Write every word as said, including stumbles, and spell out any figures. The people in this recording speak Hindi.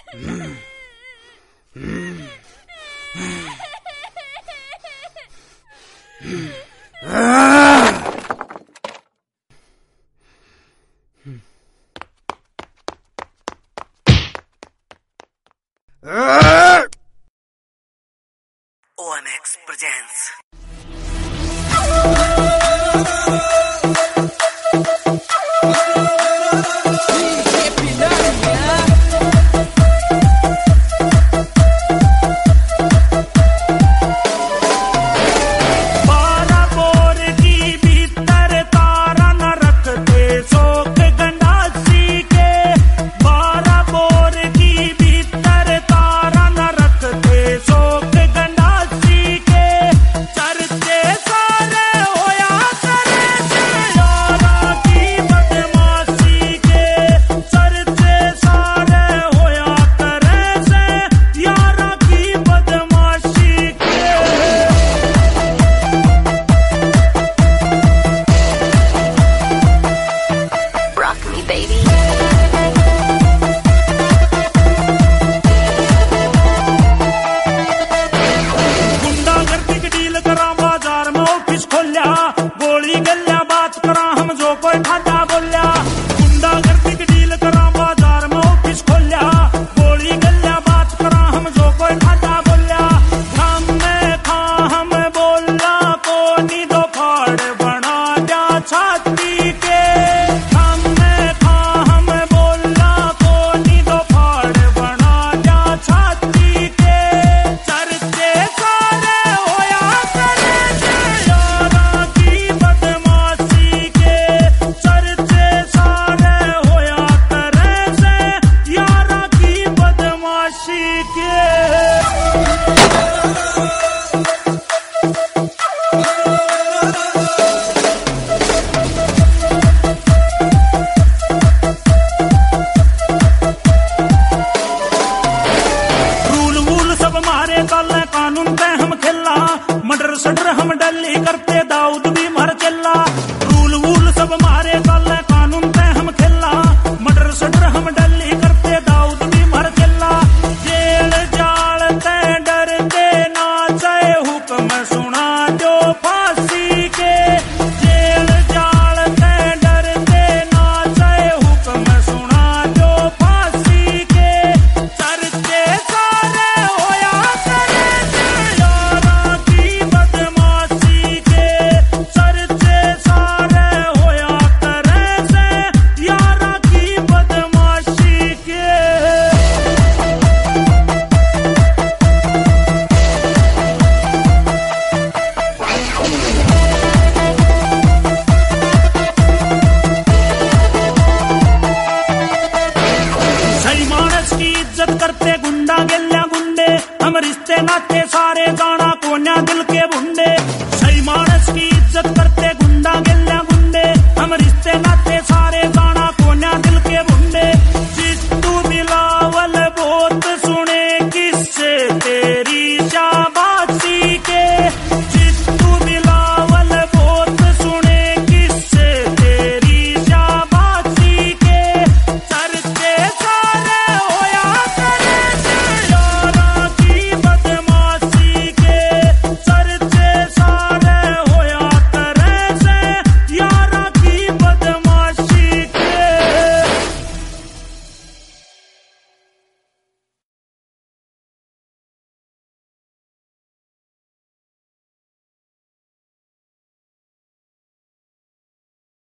O M X presents. कानून पे हम खेला मर्डर सडर हम डली करते दाऊद भी मर चला। रूल वूल सब मारे कल कानून पे हम खेला मर्डर सडर हम डली करते दाऊद भी मर चला। जेल जाल ते डर के ना चाहे हुक्म सुना जो फांसी के। जेल जाल ते डर के ना चाहे हुक्म सुना जो फांसी के। चर्चे सारे होया करे यारा की बदमाशी के। चर्चे सारे होया करे से यारा की बदमाशी के। सही मानस की इज्जत करते गुंडा गेल्या गुंडे हम रिश्ते नाते सारे जाना कोन्या दिल के बुंडे। सही मानस की इज्जत करते